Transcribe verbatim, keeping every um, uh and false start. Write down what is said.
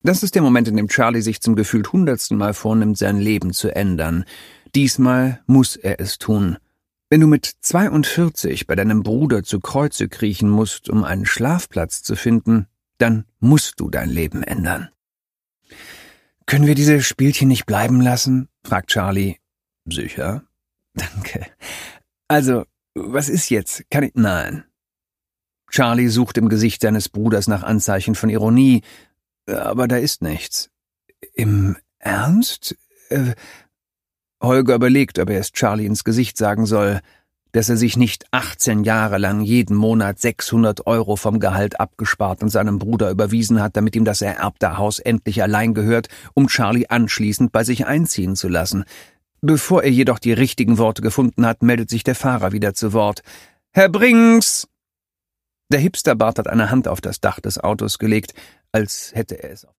Das ist der Moment, in dem Charlie sich zum gefühlt hundertsten Mal vornimmt, sein Leben zu ändern. Diesmal muss er es tun. Wenn du mit zweiundvierzig bei deinem Bruder zu Kreuze kriechen musst, um einen Schlafplatz zu finden, dann musst du dein Leben ändern. »Können wir diese Spielchen nicht bleiben lassen?« fragt Charlie. »Sicher?« »Danke. Also, was ist jetzt? Kann ich…« »Nein.« Charlie sucht im Gesicht seines Bruders nach Anzeichen von Ironie, aber da ist nichts. »Im Ernst?« äh, Holger überlegt, ob er es Charlie ins Gesicht sagen soll, dass er sich nicht achtzehn Jahre lang jeden Monat sechshundert Euro vom Gehalt abgespart und seinem Bruder überwiesen hat, damit ihm das ererbte Haus endlich allein gehört, um Charlie anschließend bei sich einziehen zu lassen. Bevor er jedoch die richtigen Worte gefunden hat, meldet sich der Fahrer wieder zu Wort. »Herr Brinks!« Der Hipsterbart hat eine Hand auf das Dach des Autos gelegt, als hätte er es